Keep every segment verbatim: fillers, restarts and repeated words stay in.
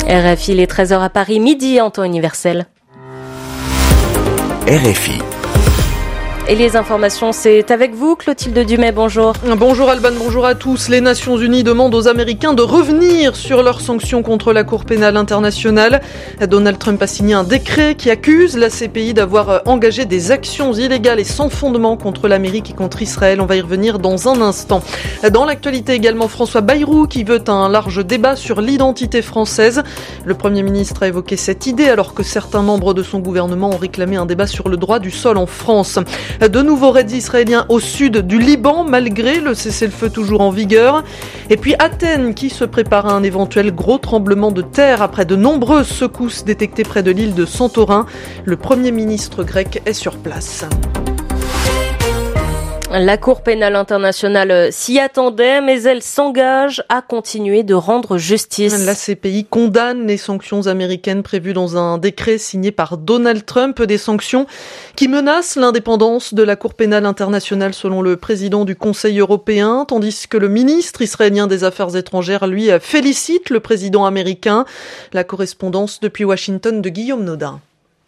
R F I, les treize heures à Paris, midi en temps universel. R F I. Et les informations, c'est avec vous, Clotilde Dumais, bonjour. Bonjour Alban, bonjour à tous. Les Nations Unies demandent aux Américains de revenir sur leurs sanctions contre la Cour pénale internationale. Donald Trump a signé un décret qui accuse la C P I d'avoir engagé des actions illégales et sans fondement contre l'Amérique et contre Israël. On va y revenir dans un instant. Dans l'actualité également, François Bayrou qui veut un large débat sur l'identité française. Le Premier ministre a évoqué cette idée alors que certains membres de son gouvernement ont réclamé un débat sur le droit du sol en France. De nouveaux raids israéliens au sud du Liban, malgré le cessez-le-feu toujours en vigueur. Et puis Athènes, qui se prépare à un éventuel gros tremblement de terre après de nombreuses secousses détectées près de l'île de Santorin. Le Premier ministre grec est sur place. La Cour pénale internationale s'y attendait, mais elle s'engage à continuer de rendre justice. La C P I condamne les sanctions américaines prévues dans un décret signé par Donald Trump, des sanctions qui menacent l'indépendance de la Cour pénale internationale selon le président du Conseil européen, tandis que le ministre israélien des Affaires étrangères, lui, félicite le président américain. La correspondance depuis Washington de Guillaume Nodin.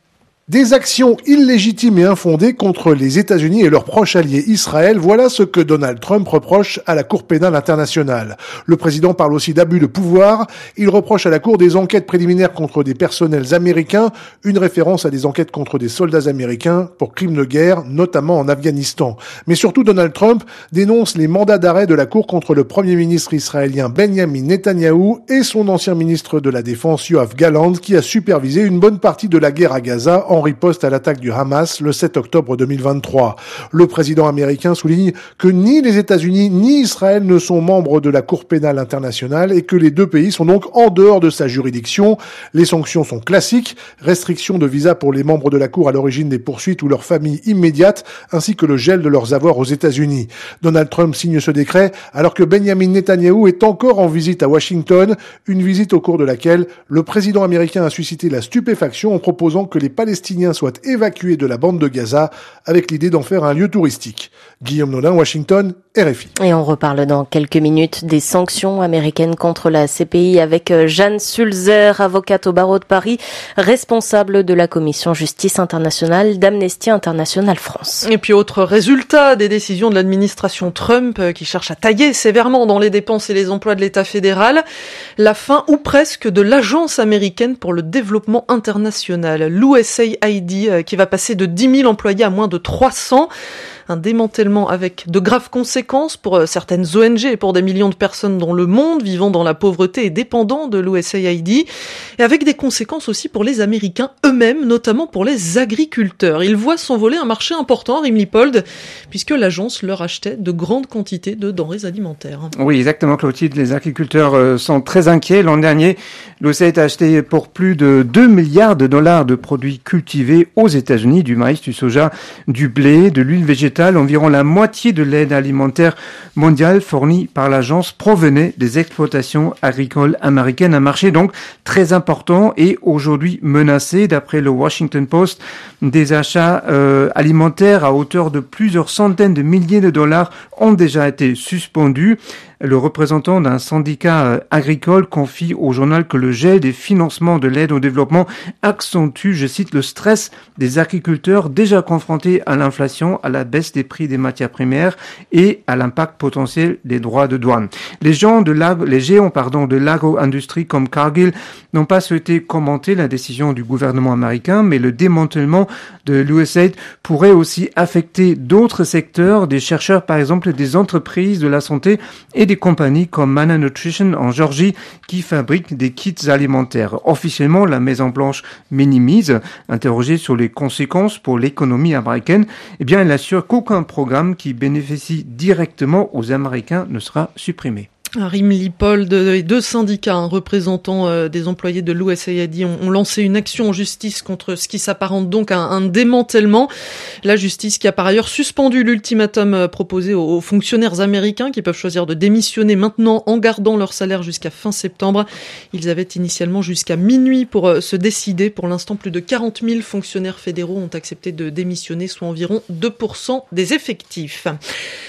Des actions illégitimes et infondées contre les États-Unis et leurs proches alliés Israël, voilà ce que Donald Trump reproche à la Cour pénale internationale. Le président parle aussi d'abus de pouvoir. Il reproche à la Cour des enquêtes préliminaires contre des personnels américains, une référence à des enquêtes contre des soldats américains pour crimes de guerre, notamment en Afghanistan. Mais surtout, Donald Trump dénonce les mandats d'arrêt de la Cour contre le Premier ministre israélien Benjamin Netanyahou et son ancien ministre de la Défense Yoav Gallant, qui a supervisé une bonne partie de la guerre à Gaza en en riposte à l'attaque du Hamas le sept octobre deux mille vingt-trois. Le président américain souligne que ni les États-Unis ni Israël ne sont membres de la Cour pénale internationale et que les deux pays sont donc en dehors de sa juridiction. Les sanctions sont classiques, restriction de visa pour les membres de la Cour à l'origine des poursuites ou leurs familles immédiates, ainsi que le gel de leurs avoirs aux États-Unis. Donald Trump signe ce décret alors que Benjamin Netanyahou est encore en visite à Washington, une visite au cours de laquelle le président américain a suscité la stupéfaction en proposant que les Palestiniens soient évacués de la bande de Gaza avec l'idée d'en faire un lieu touristique. Guillaume Nodin, Washington, R F I. Et on reparle dans quelques minutes des sanctions américaines contre la C P I avec Jeanne Sulzer, avocate au barreau de Paris, responsable de la commission justice internationale d'Amnesty International France. Et puis autre résultat des décisions de l'administration Trump qui cherche à tailler sévèrement dans les dépenses et les emplois de l'État fédéral, la fin ou presque de l'Agence américaine pour le développement international, l'U S A I D, qui va passer de dix mille employés à moins de trois cents. Un démantèlement avec de graves conséquences pour certaines O N G et pour des millions de personnes dans le monde vivant dans la pauvreté et dépendant de l'U S A I D, et avec des conséquences aussi pour les Américains eux-mêmes, notamment pour les agriculteurs. Ils voient s'envoler un marché important, Rimlipold, puisque l'agence leur achetait de grandes quantités de denrées alimentaires. Oui, exactement, Clotilde. Les agriculteurs sont très inquiets. L'an dernier, l'U S A I D a acheté pour plus de deux milliards de dollars de produits cultivés aux États-Unis, du maïs, du soja, du blé, de l'huile végétale. Environ la moitié de l'aide alimentaire mondiale fournie par l'agence provenait des exploitations agricoles américaines, un marché donc très important et aujourd'hui menacé. D'après le Washington Post, des achats euh, alimentaires à hauteur de plusieurs centaines de milliers de dollars ont déjà été suspendus. Le représentant d'un syndicat agricole confie au journal que le gel des financements de l'aide au développement accentue, je cite, le stress des agriculteurs déjà confrontés à l'inflation, à la baisse des prix des matières premières et à l'impact potentiel des droits de douane. Les gens de l'agro, les géants, pardon, de l'agro-industrie comme Cargill n'ont pas souhaité commenter la décision du gouvernement américain, mais le démantèlement de l'U S A I D pourrait aussi affecter d'autres secteurs, des chercheurs par exemple, des entreprises de la santé et des compagnies comme Mana Nutrition en Géorgie qui fabriquent des kits alimentaires. Officiellement, la Maison-Blanche minimise. Interrogée sur les conséquences pour l'économie américaine, eh bien, elle assure qu'aucun programme qui bénéficie directement aux Américains ne sera supprimé. Rimlipold et deux syndicats hein, représentants euh, des employés de l'U S A I D ont, ont lancé une action en justice contre ce qui s'apparente donc à un, un démantèlement. La justice qui a par ailleurs suspendu l'ultimatum euh, proposé aux, aux fonctionnaires américains qui peuvent choisir de démissionner maintenant en gardant leur salaire jusqu'à fin septembre. Ils avaient initialement jusqu'à minuit pour euh, se décider. Pour l'instant, plus de quarante mille fonctionnaires fédéraux ont accepté de démissionner, soit environ deux pour cent des effectifs.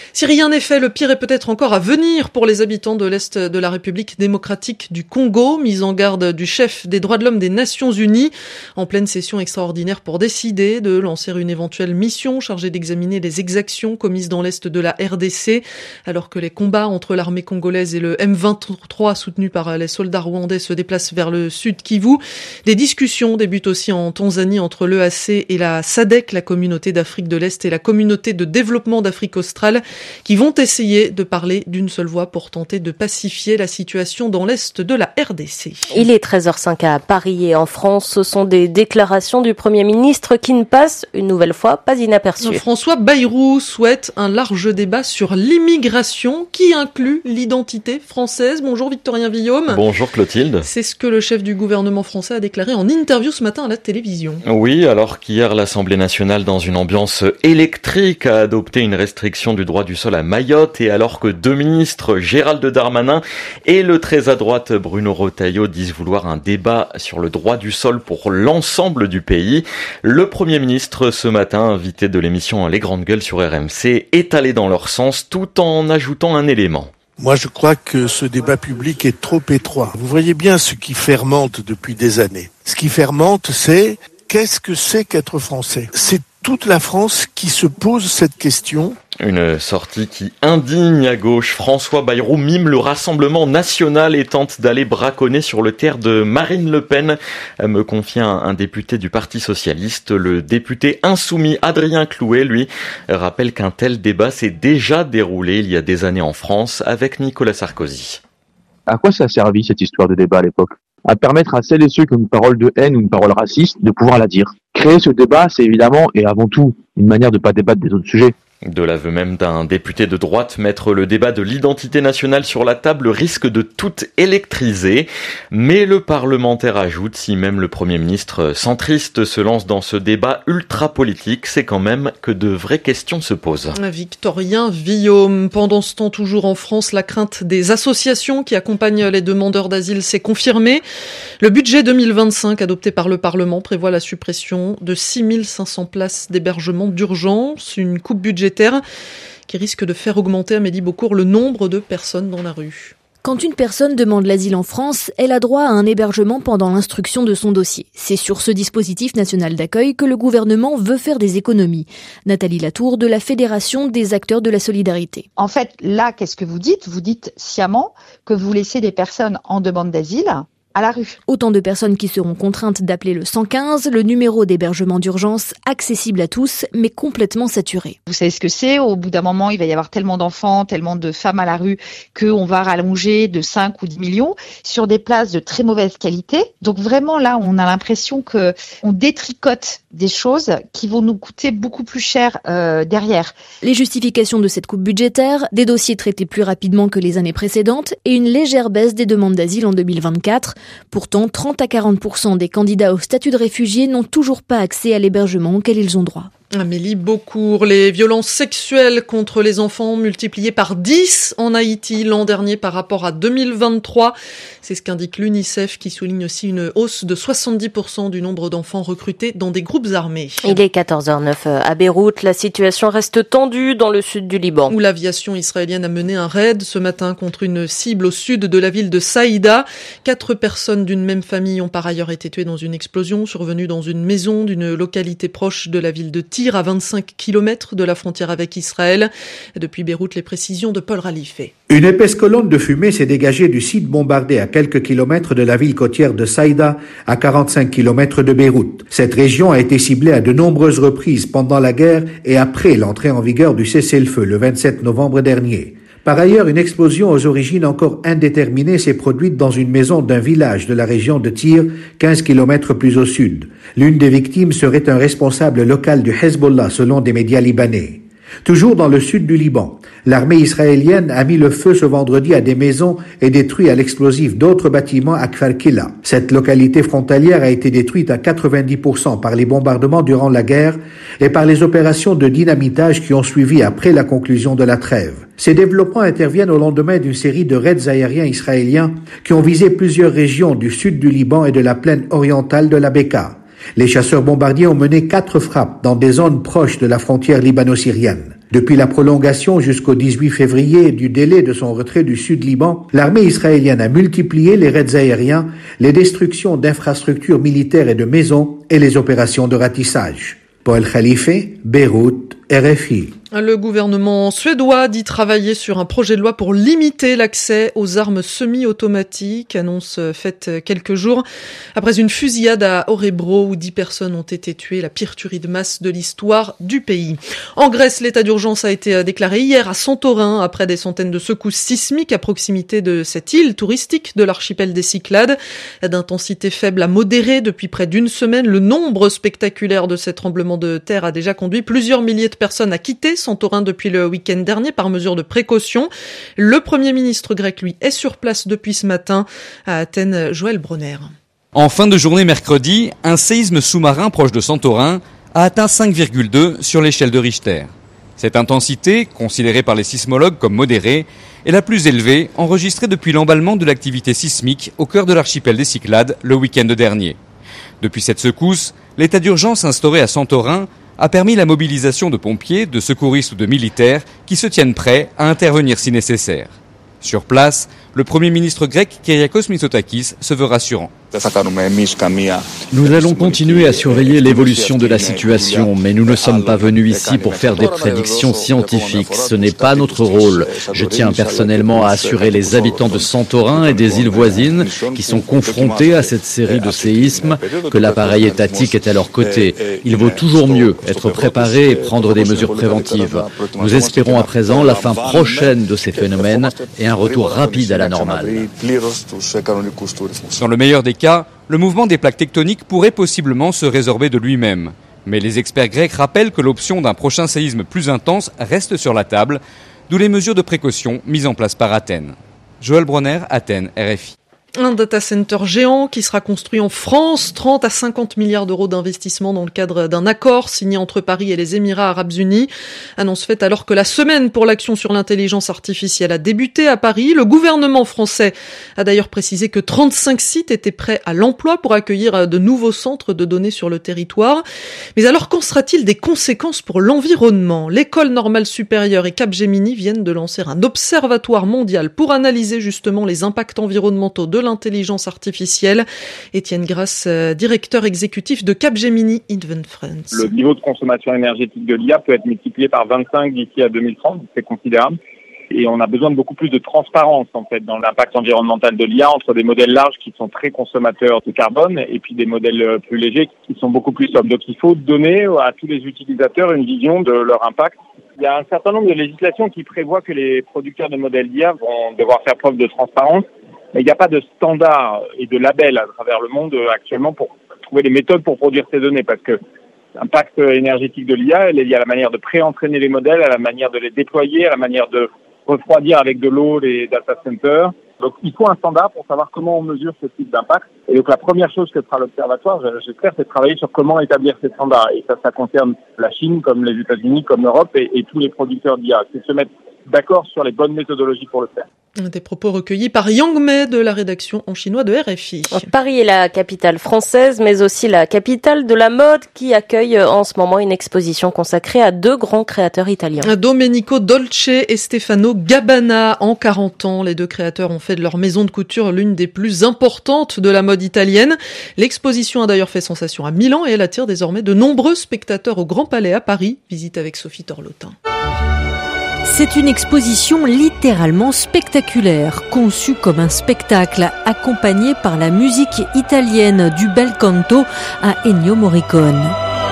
Si rien n'est fait, le pire est peut-être encore à venir pour les habitants de l'Est de la République démocratique du Congo, mise en garde du chef des droits de l'homme des Nations Unies, en pleine session extraordinaire pour décider de lancer une éventuelle mission chargée d'examiner les exactions commises dans l'Est de la R D C, alors que les combats entre l'armée congolaise et le M vingt-trois soutenu par les soldats rwandais se déplacent vers le sud Kivu. Des discussions débutent aussi en Tanzanie entre l'E A C et la S A D C, la communauté d'Afrique de l'Est et la communauté de développement d'Afrique australe, qui vont essayer de parler d'une seule voix pour tenter de pacifier la situation dans l'Est de la R D C. Il est treize heures cinq à Paris et en France. Ce sont des déclarations du Premier ministre qui ne passent une nouvelle fois pas inaperçues. François Bayrou souhaite un large débat sur l'immigration qui inclut l'identité française. Bonjour Victorien Villaume. Bonjour Clotilde. C'est ce que le chef du gouvernement français a déclaré en interview ce matin à la télévision. Oui, alors qu'hier l'Assemblée nationale, dans une ambiance électrique, a adopté une restriction du droit du sol à Mayotte, et alors que deux ministres, Gérald Darmanin et le très à droite Bruno Retailleau, disent vouloir un débat sur le droit du sol pour l'ensemble du pays, le Premier ministre ce matin, invité de l'émission Les Grandes Gueules sur R M C, est allé dans leur sens tout en ajoutant un élément. Moi, je crois que ce débat public est trop étroit. Vous voyez bien ce qui fermente depuis des années. Ce qui fermente, c'est qu'est-ce que c'est qu'être français ? C'est toute la France qui se pose cette question. Une sortie qui indigne à gauche. François Bayrou mime le Rassemblement national et tente d'aller braconner sur le terre de Marine Le Pen, me confie un, un député du Parti socialiste. Le député insoumis Adrien Clouet, lui, rappelle qu'un tel débat s'est déjà déroulé il y a des années en France avec Nicolas Sarkozy. À quoi ça a servi cette histoire de débat à l'époque ? À permettre à celles et ceux qui ont une parole de haine ou une parole raciste de pouvoir la dire. Créer ce débat, c'est évidemment et avant tout une manière de ne pas débattre des autres sujets. De l'aveu même d'un député de droite, mettre le débat de l'identité nationale sur la table risque de tout électriser. Mais le parlementaire ajoute, si même le Premier ministre centriste se lance dans ce débat ultra politique, c'est quand même que de vraies questions se posent. Victorien Villaume. Pendant ce temps, toujours en France, la crainte des associations qui accompagnent les demandeurs d'asile s'est confirmée. Le budget deux mille vingt-cinq adopté par le Parlement prévoit la suppression de six mille cinq cents places d'hébergement d'urgence, une coupe budgétaire qui risque de faire augmenter à Medi-Beaucourt le nombre de personnes dans la rue. Quand une personne demande l'asile en France, elle a droit à un hébergement pendant l'instruction de son dossier. C'est sur ce dispositif national d'accueil que le gouvernement veut faire des économies. Nathalie Latour de la Fédération des acteurs de la solidarité. En fait, là, qu'est-ce que vous dites ? Vous dites sciemment que vous laissez des personnes en demande d'asile à la rue. Autant de personnes qui seront contraintes d'appeler le cent quinze, le numéro d'hébergement d'urgence accessible à tous, mais complètement saturé. Vous savez ce que c'est ? Au bout d'un moment, il va y avoir tellement d'enfants, tellement de femmes à la rue qu'on va rallonger de cinq ou dix millions sur des places de très mauvaise qualité. Donc vraiment, là, on a l'impression que on détricote des choses qui vont nous coûter beaucoup plus cher euh, derrière. Les justifications de cette coupe budgétaire, des dossiers traités plus rapidement que les années précédentes et une légère baisse des demandes d'asile en deux mille vingt-quatre. Pourtant, trente à quarante pour cent des candidats au statut de réfugié n'ont toujours pas accès à l'hébergement auquel ils ont droit. Amélie Beaucourt, les violences sexuelles contre les enfants multipliées par dix en Haïti l'an dernier par rapport à deux mille vingt-trois. C'est ce qu'indique l'UNICEF qui souligne aussi une hausse de soixante-dix pour cent du nombre d'enfants recrutés dans des groupes armés. Il est quatorze heures neuf à Beyrouth. La situation reste tendue dans le sud du Liban, où l'aviation israélienne a mené un raid ce matin contre une cible au sud de la ville de Saïda. Quatre personnes d'une même famille ont par ailleurs été tuées dans une explosion survenue dans une maison d'une localité proche de la ville de Tyr, à vingt-cinq kilomètres de la frontière avec Israël. Depuis Beyrouth, les précisions de Paul Ralifé. Une épaisse colonne de fumée s'est dégagée du site bombardé à quelques kilomètres de la ville côtière de Saïda, à quarante-cinq kilomètres de Beyrouth. Cette région a été ciblée à de nombreuses reprises pendant la guerre et après l'entrée en vigueur du cessez-le-feu le vingt-sept novembre dernier. Par ailleurs, une explosion aux origines encore indéterminées s'est produite dans une maison d'un village de la région de Tyr, quinze kilomètres plus au sud. L'une des victimes serait un responsable local du Hezbollah, selon des médias libanais. Toujours dans le sud du Liban, l'armée israélienne a mis le feu ce vendredi à des maisons et détruit à l'explosif d'autres bâtiments à Kfar Kila. Cette localité frontalière a été détruite à quatre-vingt-dix pour cent par les bombardements durant la guerre et par les opérations de dynamitage qui ont suivi après la conclusion de la trêve. Ces développements interviennent au lendemain d'une série de raids aériens israéliens qui ont visé plusieurs régions du sud du Liban et de la plaine orientale de la Bekaa. Les chasseurs bombardiers ont mené quatre frappes dans des zones proches de la frontière libano-syrienne. Depuis la prolongation jusqu'au dix-huit février du délai de son retrait du Sud-Liban, l'armée israélienne a multiplié les raids aériens, les destructions d'infrastructures militaires et de maisons et les opérations de ratissage. Paul Khalife, Beyrouth, R F I. Le gouvernement suédois dit travailler sur un projet de loi pour limiter l'accès aux armes semi-automatiques, annonce faite quelques jours après une fusillade à Örebro où dix personnes ont été tuées, la pire tuerie de masse de l'histoire du pays. En Grèce, l'état d'urgence a été déclaré hier à Santorin après des centaines de secousses sismiques à proximité de cette île touristique de l'archipel des Cyclades. D'intensité faible à modérée depuis près d'une semaine, le nombre spectaculaire de ces tremblements de terre a déjà conduit plusieurs milliers de personnes à quitter Santorin depuis le week-end dernier par mesure de précaution. Le Premier ministre grec, lui, est sur place depuis ce matin à Athènes. Joël Bronner. En fin de journée mercredi, un séisme sous-marin proche de Santorin a atteint cinq virgule deux sur l'échelle de Richter. Cette intensité, considérée par les sismologues comme modérée, est la plus élevée enregistrée depuis l'emballement de l'activité sismique au cœur de l'archipel des Cyclades le week-end dernier. Depuis cette secousse, l'état d'urgence instauré à Santorin a permis la mobilisation de pompiers, de secouristes ou de militaires qui se tiennent prêts à intervenir si nécessaire. Sur place, le Premier ministre grec Kyriakos Mitsotakis se veut rassurant. Nous allons continuer à surveiller l'évolution de la situation, mais nous ne sommes pas venus ici pour faire des prédictions scientifiques. Ce n'est pas notre rôle. Je tiens personnellement à assurer les habitants de Santorin et des îles voisines qui sont confrontés à cette série de séismes que l'appareil étatique est à leur côté. Il vaut toujours mieux être préparé et prendre des mesures préventives. Nous espérons à présent la fin prochaine de ces phénomènes et un retour rapide à la normale. Dans le meilleur des cas, le mouvement des plaques tectoniques pourrait possiblement se résorber de lui-même. Mais les experts grecs rappellent que l'option d'un prochain séisme plus intense reste sur la table, d'où les mesures de précaution mises en place par Athènes. Joël Bronner, Athènes, R F I. Un data center géant qui sera construit en France, trente à cinquante milliards d'euros d'investissement dans le cadre d'un accord signé entre Paris et les Émirats arabes unis. Annonce faite alors que la semaine pour l'action sur l'intelligence artificielle a débuté à Paris. Le gouvernement français a d'ailleurs précisé que trente-cinq sites étaient prêts à l'emploi pour accueillir de nouveaux centres de données sur le territoire. Mais alors qu'en sera-t-il des conséquences pour l'environnement ? L'École normale supérieure et Capgemini viennent de lancer un observatoire mondial pour analyser justement les impacts environnementaux de l'intelligence artificielle. Étienne Grasse, directeur exécutif de Capgemini Invent France. Le niveau de consommation énergétique de l'I A peut être multiplié par vingt-cinq d'ici à deux mille trente, c'est considérable. Et on a besoin de beaucoup plus de transparence en fait dans l'impact environnemental de l'I A entre des modèles larges qui sont très consommateurs de carbone et puis des modèles plus légers qui sont beaucoup plus sobres. Donc il faut donner à tous les utilisateurs une vision de leur impact. Il y a un certain nombre de législations qui prévoient que les producteurs de modèles d'I A vont devoir faire preuve de transparence. Mais il n'y a pas de standard et de label à travers le monde actuellement pour trouver les méthodes pour produire ces données parce que l'impact énergétique de l'I A, elle est liée à la manière de pré-entraîner les modèles, à la manière de les déployer, à la manière de refroidir avec de l'eau les data centers. Donc il faut un standard pour savoir comment on mesure ce type d'impact. Et donc la première chose que fera l'observatoire, j'espère, c'est de travailler sur comment établir ces standards. Et ça, ça concerne la Chine, comme les États-Unis, comme l'Europe et, et tous les producteurs d'I A. C'est se mettre d'accord sur les bonnes méthodologies pour le faire. Des propos recueillis par Yang Mei de la rédaction en chinois de R F I. Paris est la capitale française, mais aussi la capitale de la mode qui accueille en ce moment une exposition consacrée à deux grands créateurs italiens. Domenico Dolce et Stefano Gabbana. En quarante ans, les deux créateurs ont fait de leur maison de couture l'une des plus importantes de la mode italienne. L'exposition a d'ailleurs fait sensation à Milan et elle attire désormais de nombreux spectateurs au Grand Palais à Paris. Visite avec Sophie Torlotin. C'est une exposition littéralement spectaculaire, conçue comme un spectacle, accompagné par la musique italienne du bel canto à Ennio Morricone.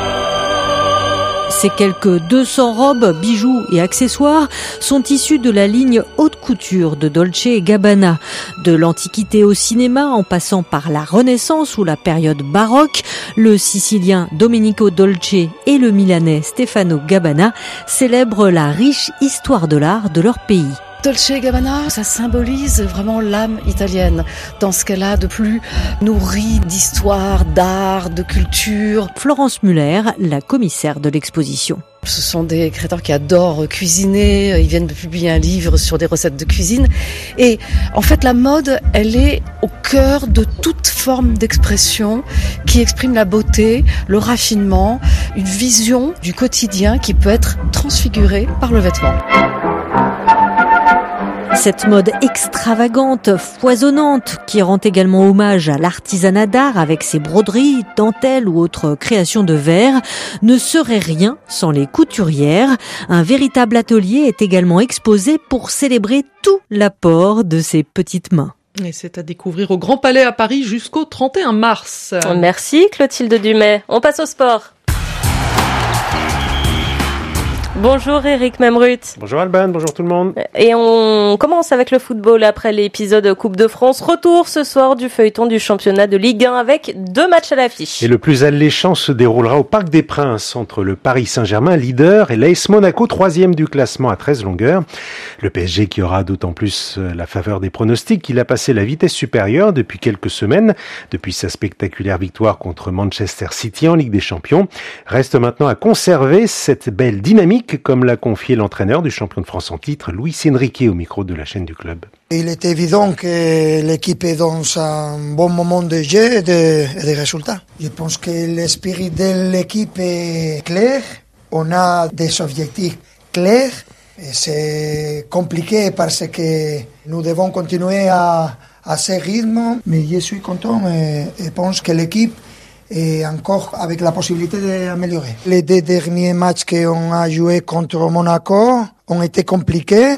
Ces quelques deux cents robes, bijoux et accessoires sont issus de la ligne haute couture de Dolce et Gabbana. De l'Antiquité au cinéma, en passant par la Renaissance ou la période baroque, le Sicilien Domenico Dolce et le Milanais Stefano Gabbana célèbrent la riche histoire de l'art de leur pays. Dolce et Gabbana, ça symbolise vraiment l'âme italienne dans ce qu'elle a de plus nourri d'histoire, d'art, de culture. Florence Muller, la commissaire de l'exposition. Ce sont des créateurs qui adorent cuisiner, ils viennent de publier un livre sur des recettes de cuisine. Et en fait, la mode, elle est au cœur de toute forme d'expression qui exprime la beauté, le raffinement, une vision du quotidien qui peut être transformée transfigurée par le vêtement. Cette mode extravagante, foisonnante, qui rend également hommage à l'artisanat d'art avec ses broderies, dentelles ou autres créations de verre, ne serait rien sans les couturières. Un véritable atelier est également exposé pour célébrer tout l'apport de ces petites mains. Et c'est à découvrir au Grand Palais à Paris jusqu'au trente et un mars. Merci Clotilde Dumais. On passe au sport. Bonjour Eric Memrut. Bonjour Alban, bonjour tout le monde. Et on commence avec le football après l'épisode Coupe de France. Retour ce soir du feuilleton du championnat de Ligue un avec deux matchs à l'affiche. Et le plus alléchant se déroulera au Parc des Princes entre le Paris Saint-Germain, leader, et l'A S Monaco, troisième du classement à treize longueurs. Le P S G qui aura d'autant plus la faveur des pronostics qu'il a passé la vitesse supérieure depuis quelques semaines, depuis sa spectaculaire victoire contre Manchester City en Ligue des Champions. Reste maintenant à conserver cette belle dynamique, comme l'a confié l'entraîneur du champion de France en titre, Luis Enrique, au micro de la chaîne du club. Il est évident que l'équipe est dans un bon moment de jeu et de, et de résultats. Je pense que l'esprit de l'équipe est clair. On a des objectifs clairs. Et c'est compliqué parce que nous devons continuer à, à ce rythme. Mais je suis content et, et pense que l'équipe et encore avec la possibilité d'améliorer. Les deux derniers matchs qu'on a joués contre Monaco ont été compliqués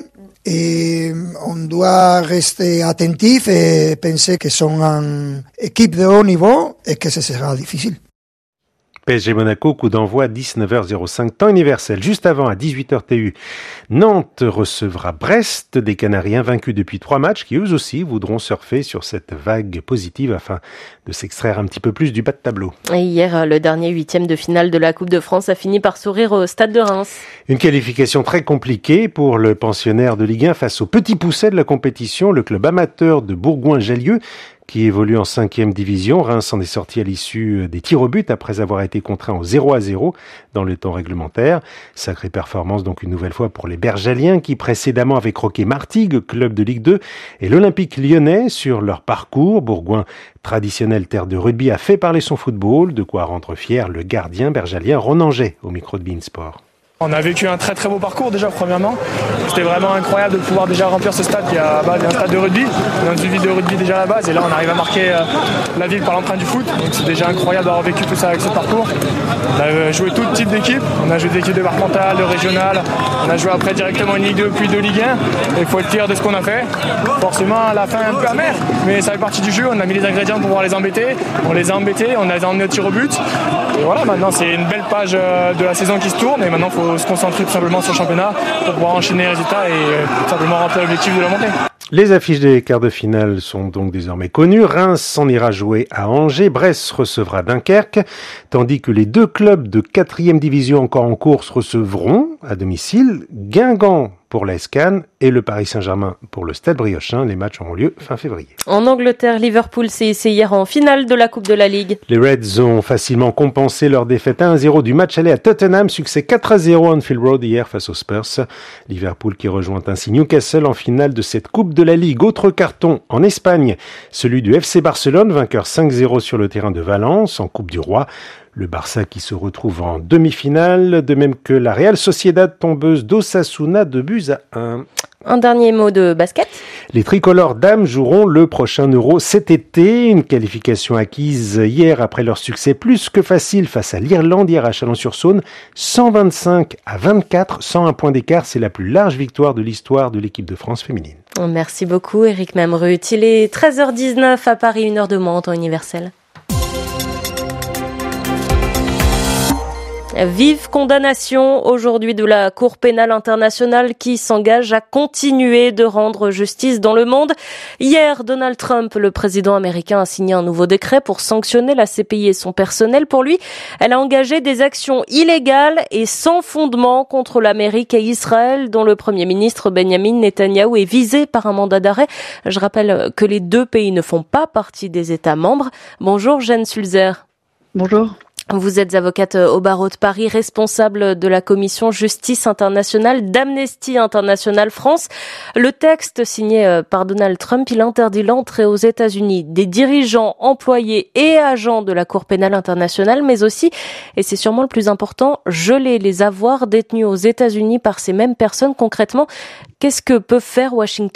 et on doit rester attentif et penser que sont une équipe de haut niveau et que ce sera difficile. P S G Monaco, coup d'envoi dix-neuf heures cinq, temps universel. Juste avant, à dix-huit heures T U, Nantes recevra Brest, des Canaries invaincus depuis trois matchs qui eux aussi voudront surfer sur cette vague positive afin de s'extraire un petit peu plus du bas de tableau. Et hier, le dernier huitième de finale de la Coupe de France a fini par sourire au Stade de Reims. Une qualification très compliquée pour le pensionnaire de Ligue un face au petit pousset de la compétition, le club amateur de Bourgoin-Jallieu, qui évolue en cinquième division. Reims en est sorti à l'issue des tirs au but après avoir été contraint au zéro à zéro dans le temps réglementaire. Sacrée performance donc une nouvelle fois pour les Bergaliens qui précédemment avaient croqué Martigues, club de Ligue deux, et l'Olympique Lyonnais sur leur parcours. Bourgoin, traditionnelle terre de rugby, a fait parler son football, de quoi rendre fier le gardien bergalien Ronan Jay au micro de Beansport. On a vécu un très très beau parcours déjà premièrement. C'était vraiment incroyable de pouvoir déjà remplir ce stade qui est à base d'un stade de rugby. On a une ville de rugby déjà à la base et là on arrive à marquer euh, la ville par l'empreinte du foot. Donc c'est déjà incroyable d'avoir vécu tout ça avec ce parcours. On a joué tout type d'équipes. On a joué d'équipes départementales, de régionales. On a joué après directement une Ligue deux puis deux Ligue un. Et il faut être fier de ce qu'on a fait. Forcément à la fin un peu amer, mais ça fait partie du jeu. On a mis les ingrédients pour pouvoir les embêter. On les a embêtés, on a emmené au tir au but. Et voilà, maintenant c'est une belle page de la saison qui se tourne et maintenant il faut se concentrer tout simplement sur le championnat pour pouvoir enchaîner les résultats et euh, tout simplement remplir l'objectif de la montée. Les affiches des quarts de finale sont donc désormais connues. Reims s'en ira jouer à Angers, Brest recevra Dunkerque, tandis que les deux clubs de quatrième division encore en course recevront à domicile Guingamp pour l'A S Cannes et le Paris Saint-Germain pour le Stade Briochin. Les matchs auront lieu fin février. En Angleterre, Liverpool s'est hissé hier en finale de la Coupe de la Ligue. Les Reds ont facilement compensé leur défaite un à zéro du match aller à Tottenham. Succès quatre à zéro à Anfield Road hier face aux Spurs. Liverpool qui rejoint ainsi Newcastle en finale de cette Coupe de la Ligue. Autre carton en Espagne, celui du F C Barcelone, vainqueur cinq zéro sur le terrain de Valence en Coupe du Roi. Le Barça qui se retrouve en demi-finale, de même que la Real Sociedad tombeuse d'Osasuna de buts à un. Un dernier mot de basket. Les tricolores dames joueront le prochain Euro cet été. Une qualification acquise hier après leur succès plus que facile face à l'Irlande hier à Chalon-sur-Saône. cent vingt-cinq à vingt-quatre, cent un points d'écart. C'est la plus large victoire de l'histoire de l'équipe de France féminine. Merci beaucoup Eric Memrut. Il est treize heures dix-neuf à Paris, une heure de moins en temps universel. Vive condamnation aujourd'hui de la Cour pénale internationale qui s'engage à continuer de rendre justice dans le monde. Hier, Donald Trump, le président américain, a signé un nouveau décret pour sanctionner la C P I et son personnel. Pour lui, elle a engagé des actions illégales et sans fondement contre l'Amérique et Israël, dont le Premier ministre Benjamin Netanyahou est visé par un mandat d'arrêt. Je rappelle que les deux pays ne font pas partie des États membres. Bonjour Jeanne Sulzer. Bonjour. Vous êtes avocate au barreau de Paris, responsable de la commission Justice internationale d'Amnesty International France. Le texte signé par Donald Trump, il interdit l'entrée aux États-Unis des dirigeants, employés et agents de la Cour pénale internationale, mais aussi, et c'est sûrement le plus important, geler les avoirs détenus aux États-Unis par ces mêmes personnes. Concrètement, qu'est-ce que peut faire Washington ?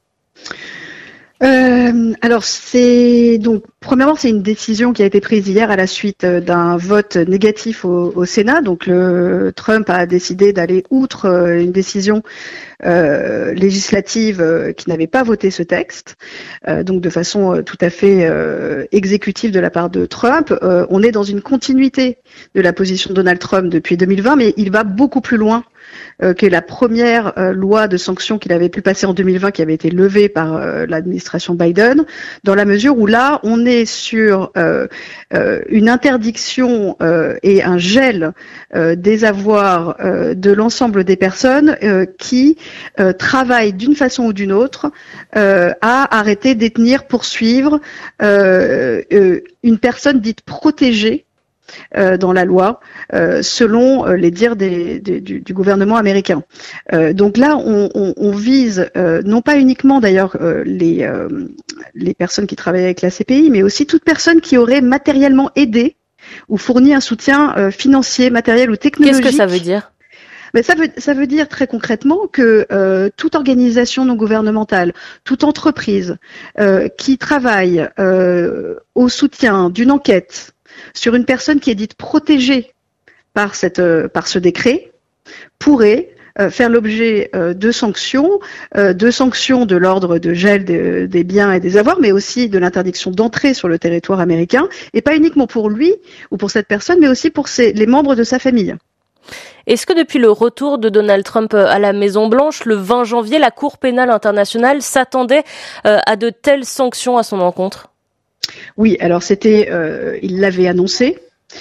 Euh, alors c'est donc premièrement c'est une décision qui a été prise hier à la suite d'un vote négatif au, au Sénat. Donc le Trump a décidé d'aller outre une décision euh, législative euh, qui n'avait pas voté ce texte, euh, donc de façon euh, tout à fait euh, exécutive de la part de Trump. Euh, on est dans une continuité de la position de Donald Trump depuis deux mille vingt, mais il va beaucoup plus loin Euh, que la première euh, loi de sanctions qu'il avait pu passer en deux mille vingt, qui avait été levée par euh, l'administration Biden, dans la mesure où là, on est sur euh, euh, une interdiction euh, et un gel euh, des avoirs euh, de l'ensemble des personnes euh, qui euh, travaillent d'une façon ou d'une autre euh, à arrêter, détenir, poursuivre euh, euh, une personne dite protégée Euh, dans la loi, euh, selon euh, les dires des, des, du, du gouvernement américain. Euh, donc là, on, on, on vise euh, non pas uniquement d'ailleurs euh, les, euh, les personnes qui travaillent avec la C P I, mais aussi toute personne qui aurait matériellement aidé ou fourni un soutien euh, financier, matériel ou technologique. Qu'est-ce que ça veut dire ? Mais ça veut, ça veut dire très concrètement que euh, toute organisation non gouvernementale, toute entreprise euh, qui travaille euh, au soutien d'une enquête sur une personne qui est dite protégée par cette, euh, par ce décret, pourrait euh, faire l'objet euh, de sanctions, euh, de sanctions de l'ordre de gel de, des biens et des avoirs, mais aussi de l'interdiction d'entrée sur le territoire américain, et pas uniquement pour lui ou pour cette personne, mais aussi pour ses, les membres de sa famille. Est-ce que depuis le retour de Donald Trump à la Maison-Blanche, le vingt janvier, la Cour pénale internationale s'attendait euh, à de telles sanctions à son encontre ? Oui, alors c'était, euh, il l'avait annoncé.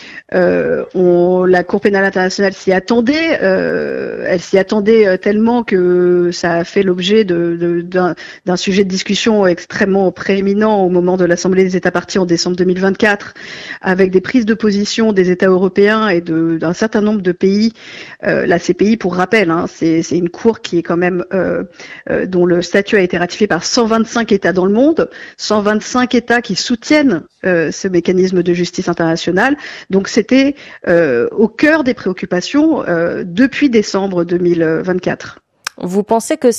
Euh, on, la Cour pénale internationale s'y attendait. Euh, elle s'y attendait tellement que ça a fait l'objet de, de, d'un, d'un sujet de discussion extrêmement prééminent au moment de l'Assemblée des États parties en décembre deux mille vingt-quatre, avec des prises de position des États européens et de, d'un certain nombre de pays. Euh, la C P I, pour rappel, hein, c'est, c'est une cour qui est quand même euh, euh, dont le statut a été ratifié par cent vingt-cinq États dans le monde, cent vingt-cinq États qui soutiennent euh, ce mécanisme de justice internationale. Donc c'était euh, au cœur des préoccupations euh, depuis décembre deux mille vingt-quatre. Vous pensez que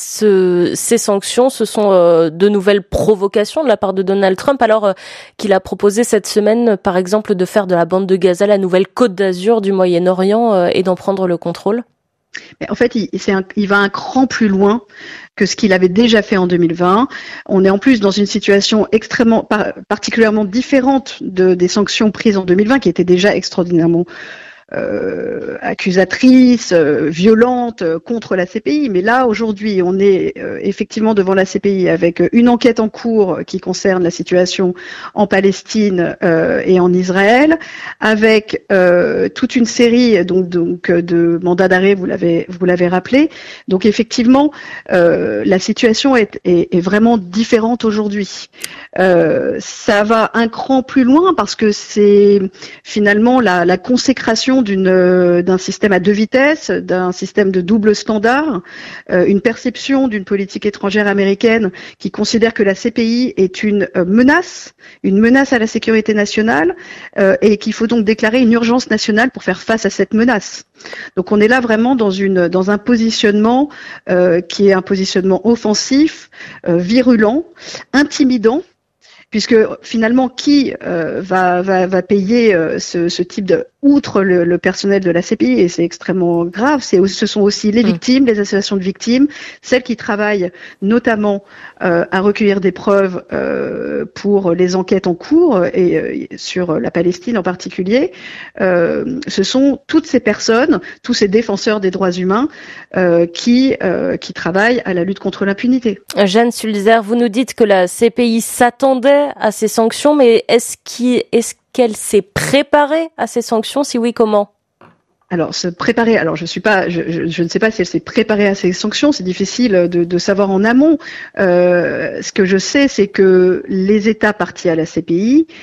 ce, ces sanctions, ce sont euh, de nouvelles provocations de la part de Donald Trump, alors euh, qu'il a proposé cette semaine, par exemple, de faire de la bande de Gaza la nouvelle Côte d'Azur du Moyen-Orient euh, et d'en prendre le contrôle ? Mais en fait, il, c'est un, il va un cran plus loin que ce qu'il avait déjà fait en deux mille vingt. On est en plus dans une situation extrêmement, par, particulièrement différente de, des sanctions prises en deux mille vingt, qui étaient déjà extraordinairement euh, accusatrice, euh, violente euh, contre la C P I. Mais là, aujourd'hui, on est euh, effectivement devant la C P I avec une enquête en cours qui concerne la situation en Palestine euh, et en Israël, avec euh, toute une série donc, donc de mandats d'arrêt, vous l'avez vous l'avez rappelé. Donc effectivement, euh, la situation est, est, est vraiment différente aujourd'hui. Euh, ça va un cran plus loin parce que c'est finalement la, la consécration d'une, d'un système à deux vitesses, d'un système de double standard, euh, une perception d'une politique étrangère américaine qui considère que la C P I est une euh, menace, une menace à la sécurité nationale, euh, et qu'il faut donc déclarer une urgence nationale pour faire face à cette menace. Donc on est là vraiment dans une dans un positionnement euh, qui est un positionnement offensif, euh, virulent, intimidant. Puisque finalement, qui euh, va, va, va payer euh, ce, ce type de, outre le, le personnel de la C P I, et c'est extrêmement grave, c'est, ce sont aussi les victimes, les associations de victimes, celles qui travaillent notamment euh, à recueillir des preuves euh, pour les enquêtes en cours, et euh, sur la Palestine en particulier. Euh, ce sont toutes ces personnes, tous ces défenseurs des droits humains euh, qui, euh, qui travaillent à la lutte contre l'impunité. Jeanne Sulzer, vous nous dites que la C P I s'attendait à ces sanctions, mais est-ce, qu'il, est-ce qu'elle s'est préparée à ces sanctions? Si oui, comment? Alors, se préparer. Alors, je suis pas, je, je, je ne sais pas si elle s'est préparée à ces sanctions. C'est difficile de, de savoir en amont. Euh, ce que je sais, c'est que les États partis à la C P I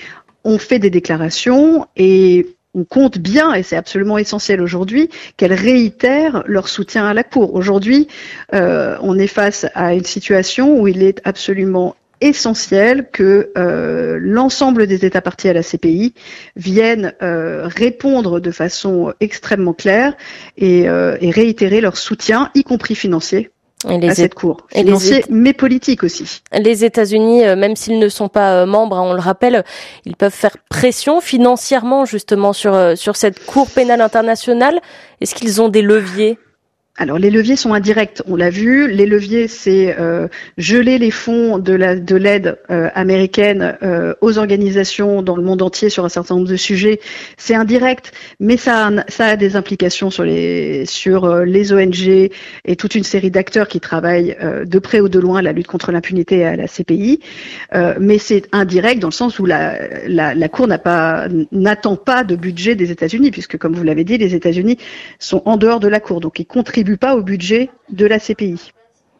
ont fait des déclarations et on compte bien, et c'est absolument essentiel aujourd'hui, qu'elles réitèrent leur soutien à la Cour. Aujourd'hui, euh, on est face à une situation où il est absolument essentiel que euh, l'ensemble des États parties à la C P I viennent euh, répondre de façon extrêmement claire et, euh, et réitérer leur soutien, y compris financier, à cette Cour. Financier, Éta- mais politique aussi. Les États-Unis, même s'ils ne sont pas membres, on le rappelle, ils peuvent faire pression financièrement justement sur, sur cette Cour pénale internationale. Est-ce qu'ils ont des leviers ? Alors les leviers sont indirects, on l'a vu. Les leviers, c'est euh, geler les fonds de la de l'aide euh, américaine euh, aux organisations dans le monde entier sur un certain nombre de sujets. C'est indirect, mais ça a, ça a des implications sur les sur euh, les O N G et toute une série d'acteurs qui travaillent euh, de près ou de loin à la lutte contre l'impunité à la C P I. Euh, mais c'est indirect dans le sens où la la, la Cour n'a pas n'attend pas de budget des États-Unis, puisque comme vous l'avez dit, les États-Unis sont en dehors de la Cour, donc ils contribuent pas au budget de la C P I.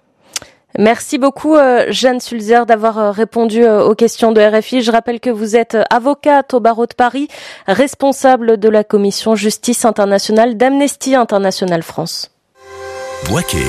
Merci beaucoup Jeanne Sulzer d'avoir répondu aux questions de R F I. Je rappelle que vous êtes avocate au barreau de Paris, responsable de la commission Justice internationale d'Amnesty International France. Bouaké,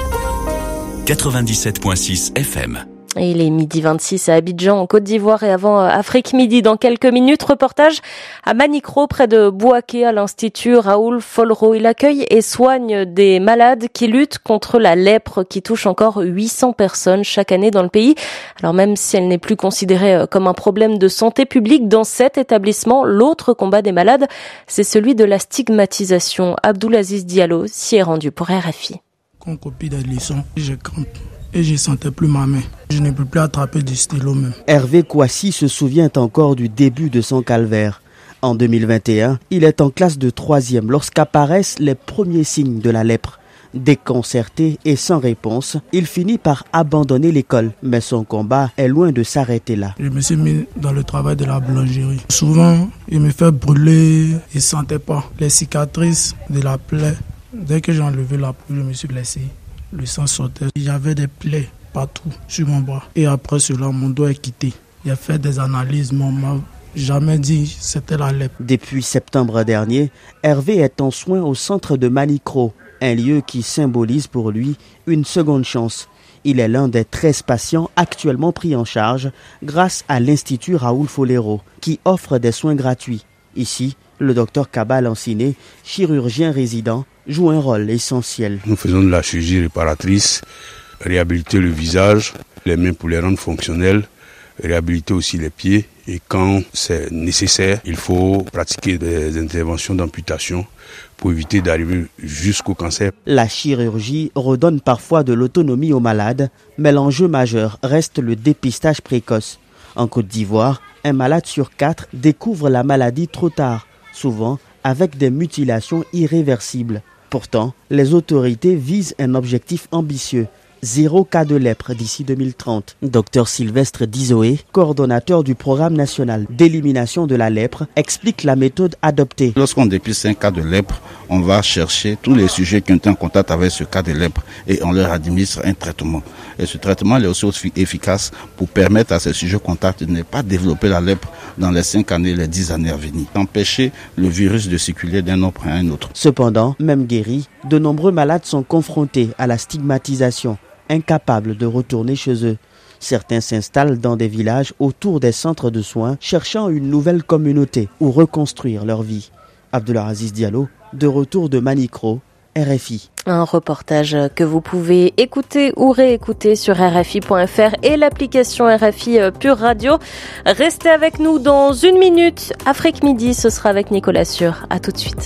quatre-vingt-dix-sept virgule six F M. Et il est midi vingt-six à Abidjan, en Côte d'Ivoire, et avant Afrique Midi, dans quelques minutes, reportage à Manicro, près de Bouaké, à l'Institut Raoul Follereau. Il accueille et soigne des malades qui luttent contre la lèpre, qui touche encore huit cents personnes chaque année dans le pays. Alors même si elle n'est plus considérée comme un problème de santé publique, dans cet établissement, l'autre combat des malades, c'est celui de la stigmatisation. Abdoulaziz Diallo s'y est rendu pour R F I. Quand copie des leçons, je crampe. Et je ne sentais plus ma main. Je ne peux plus attraper du stylo même. Hervé Kouassi se souvient encore du début de son calvaire. En deux mille vingt et un, il est en classe de troisième lorsqu'apparaissent les premiers signes de la lèpre. Déconcerté et sans réponse, il finit par abandonner l'école. Mais son combat est loin de s'arrêter là. Je me suis mis dans le travail de la boulangerie. Souvent, il me fait brûler. Je ne sentais pas les cicatrices de la plaie. Dès que j'ai enlevé la plaie, je me suis blessé. Le sang sortait. Il y avait des plaies partout sur mon bras. Et après cela, mon doigt est quitté. Il a fait des analyses, mais on m'a jamais dit que c'était la lèpre. Depuis septembre dernier, Hervé est en soins au centre de Manicro, un lieu qui symbolise pour lui une seconde chance. Il est l'un des treize patients actuellement pris en charge grâce à l'Institut Raoul Follereau, qui offre des soins gratuits. Ici, le docteur Kaba Lanciné, chirurgien résident, joue un rôle essentiel. Nous faisons de la chirurgie réparatrice, réhabiliter le visage, les mains pour les rendre fonctionnelles, réhabiliter aussi les pieds. Et quand c'est nécessaire, il faut pratiquer des interventions d'amputation pour éviter d'arriver jusqu'au cancer. La chirurgie redonne parfois de l'autonomie aux malades, mais l'enjeu majeur reste le dépistage précoce. En Côte d'Ivoire, un malade sur quatre découvre la maladie trop tard, souvent avec des mutilations irréversibles. Pourtant, les autorités visent un objectif ambitieux. Zéro cas de lèpre d'ici deux mille trente. Docteur Sylvestre Dizoé, coordonnateur du programme national d'élimination de la lèpre, explique la méthode adoptée. Lorsqu'on dépiste un cas de lèpre, on va chercher tous les sujets qui ont été en contact avec ce cas de lèpre et on leur administre un traitement. Et ce traitement est aussi efficace pour permettre à ces sujets contacts de ne pas développer la lèpre dans les cinq années, les dix années à venir. Empêcher le virus de circuler d'un autre à un autre. Cependant, même guéris, de nombreux malades sont confrontés à la stigmatisation, incapables de retourner chez eux. Certains s'installent dans des villages autour des centres de soins, cherchant une nouvelle communauté où reconstruire leur vie. Abdoulaziz Diallo, de retour de Manicro, R F I. Un reportage que vous pouvez écouter ou réécouter sur R F I point F R et l'application R F I Pure Radio. Restez avec nous dans une minute. Afrique Midi, ce sera avec Nicolas Sûr. À tout de suite.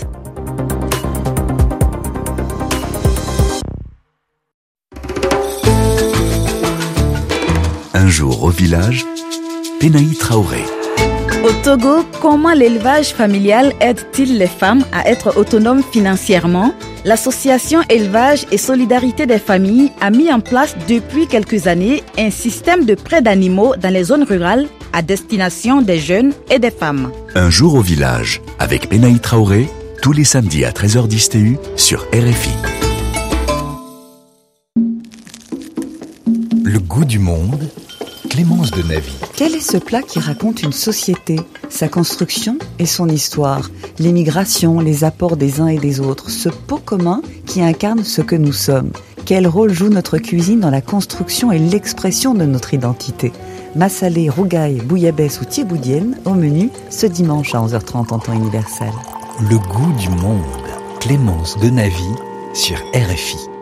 Un jour au village, Pénaï Traoré. Au Togo, comment l'élevage familial aide-t-il les femmes à être autonomes financièrement? L'association Élevage et Solidarité des familles a mis en place depuis quelques années un système de prêt d'animaux dans les zones rurales à destination des jeunes et des femmes. Un jour au village, avec Pénaï Traoré, tous les samedis à treize heures dix T U sur R F I. Le goût du monde, Clémence de Navy. Quel est ce plat qui raconte une société, sa construction et son histoire, l'émigration, les apports des uns et des autres, ce pot commun qui incarne ce que nous sommes? Quel rôle joue notre cuisine dans la construction et l'expression de notre identité? Massalé, rougail, bouillabaisse ou thieboudienne au menu ce dimanche à onze heures trente en temps universel. Le goût du monde. Clémence de Navy sur R F I.